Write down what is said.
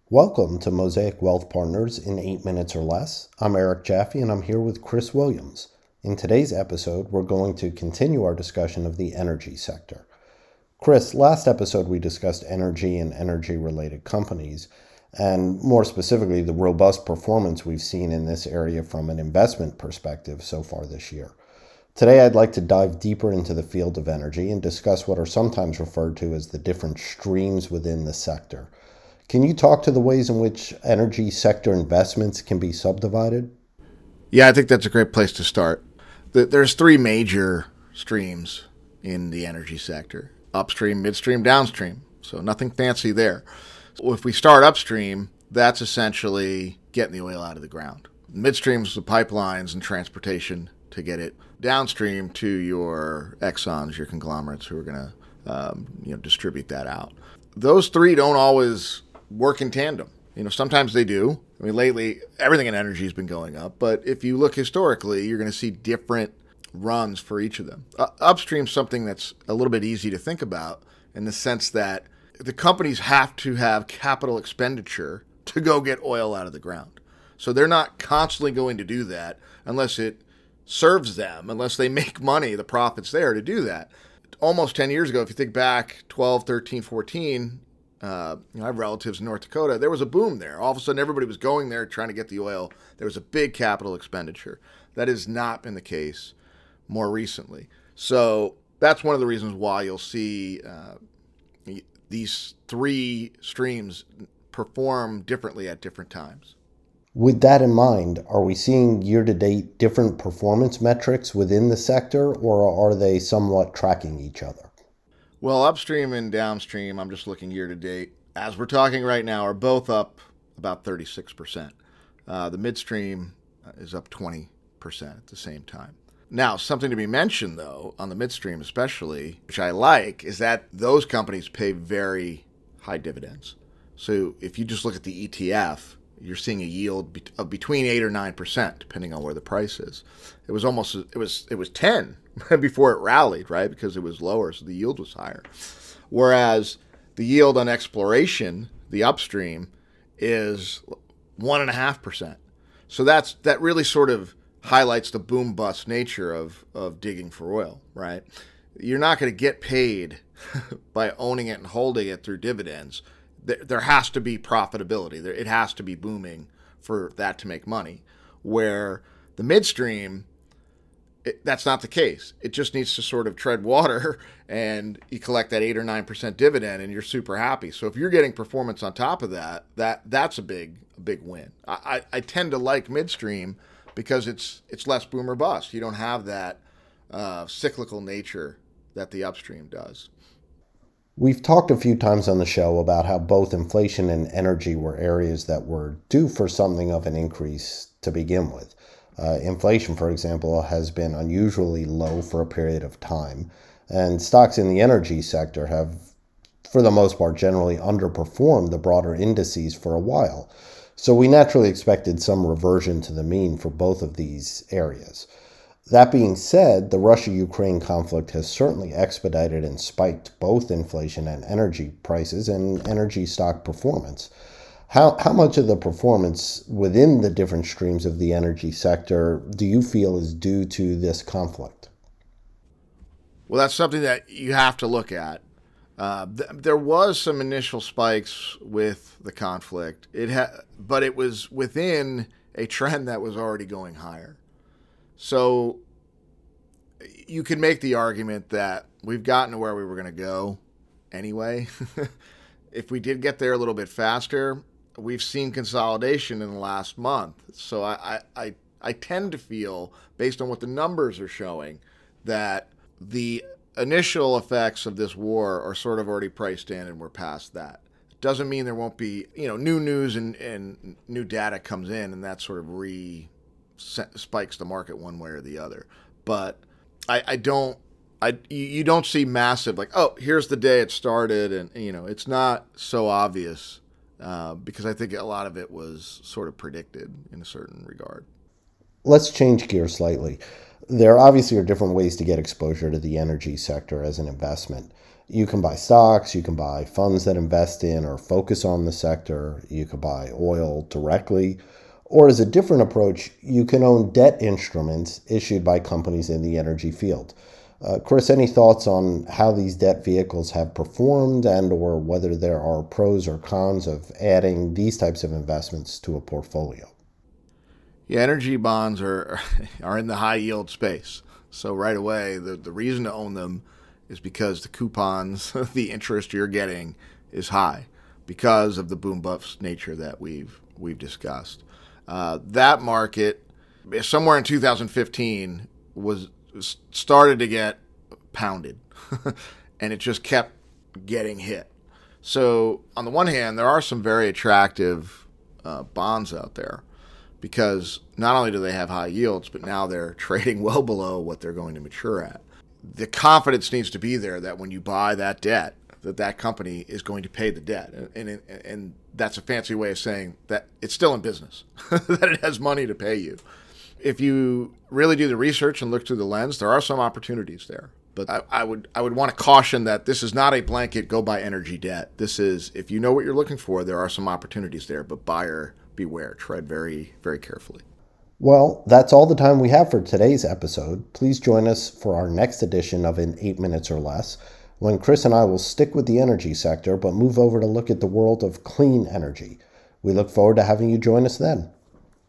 Welcome to Mosaic Wealth Partners in 8 minutes or less. I'm Eric Jaffe and I'm here with Chris Williams. In today's episode, we're going to continue our discussion of the energy sector. Chris, last episode we discussed energy and energy-related companies, and more specifically, the robust performance we've seen in this area from an investment perspective so far this year. Today, I'd like to dive deeper into the field of energy and discuss what are sometimes referred to as the different streams within the sector. Can you talk to the ways in which energy sector investments can be subdivided? Yeah, I think that's a great place to start. There's three major streams in the energy sector: upstream, midstream, downstream. So nothing fancy there. So if we start upstream, that's essentially getting the oil out of the ground. Midstream is the pipelines and transportation to get it downstream to your Exxons, your conglomerates who are going to distribute that out. Those three don't always work in tandem. Sometimes they do. I mean, lately, everything in energy has been going up. But if you look historically, you're going to see different runs for each of them. Upstream is something that's a little bit easy to think about in the sense that the companies have to have capital expenditure to go get oil out of the ground. So they're not constantly going to do that unless it serves them, unless they make money, the profit's there to do that. Almost 10 years ago, if you think back 12, 13, 14, I have relatives in North Dakota. There was a boom there. All of a sudden, everybody was going there trying to get the oil. There was a big capital expenditure. That has not been the case more recently. So that's one of the reasons why you'll see these three streams perform differently at different times. With that in mind, are we seeing year-to-date different performance metrics within the sector, or are they somewhat tracking each other? Well, upstream and downstream, I'm just looking year to date, as we're talking right now, are both up about 36%. The midstream is up 20% at the same time. Now, something to be mentioned, though, on the midstream especially, which I like, is that those companies pay very high dividends. So if you just look at the ETF, you're seeing a yield of between 8 or 9%, depending on where the price is. It was 10 before it rallied, right? Because it was lower, so the yield was higher. Whereas the yield on exploration, the upstream, is 1.5%. So that really sort of highlights the boom bust nature of digging for oil, right? You're not going to get paid by owning it and holding it through dividends. There has to be profitability. It has to be booming for that to make money. Where the midstream, that's not the case. It just needs to sort of tread water, and you collect that 8 or 9% dividend, and you're super happy. So if you're getting performance on top of that's a big win. I tend to like midstream because it's less boom or bust. You don't have that cyclical nature that the upstream does. We've talked a few times on the show about how both inflation and energy were areas that were due for something of an increase to begin with. Inflation, for example, has been unusually low for a period of time, and stocks in the energy sector have, for the most part, generally underperformed the broader indices for a while. So we naturally expected some reversion to the mean for both of these areas. That being said, the Russia-Ukraine conflict has certainly expedited and spiked both inflation and energy prices and energy stock performance. How much of the performance within the different streams of the energy sector do you feel is due to this conflict? Well, that's something that you have to look at. There was some initial spikes with the conflict, but it was within a trend that was already going higher. So you could make the argument that we've gotten to where we were going to go anyway. If we did get there a little bit faster, we've seen consolidation in the last month. So I tend to feel, based on what the numbers are showing, that the initial effects of this war are sort of already priced in and we're past that. It doesn't mean there won't be, new news and new data comes in and that sort of spikes the market one way or the other. But you don't see massive, like, oh, here's the day it started, and it's not so obvious because I think a lot of it was sort of predicted in a certain regard. Let's change gears slightly. There obviously are different ways to get exposure to the energy sector as an investment. You can buy stocks, you can buy funds that invest in or focus on the sector, you can buy oil directly, or as a different approach, you can own debt instruments issued by companies in the energy field. Chris, any thoughts on how these debt vehicles have performed and or whether there are pros or cons of adding these types of investments to a portfolio? Yeah, energy bonds are in the high yield space. So right away, the reason to own them is because the coupons, the interest you're getting is high because of the boom bust nature that we've discussed. That market, somewhere in 2015, was started to get pounded, and it just kept getting hit. So on the one hand, there are some very attractive bonds out there because not only do they have high yields, but now they're trading well below what they're going to mature at. The confidence needs to be there that when you buy that debt, that company is going to pay the debt, and that's a fancy way of saying that it's still in business, that it has money to pay you. If you really do the research and look through the lens, there are some opportunities there. But I would want to caution that this is not a blanket go buy energy debt. This is, if you know what you're looking for, there are some opportunities there, but buyer beware. Tread very, very carefully. Well, that's all the time we have for today's episode. Please join us for our next edition of In 8 Minutes or Less, when Chris and I will stick with the energy sector but move over to look at the world of clean energy. We look forward to having you join us then.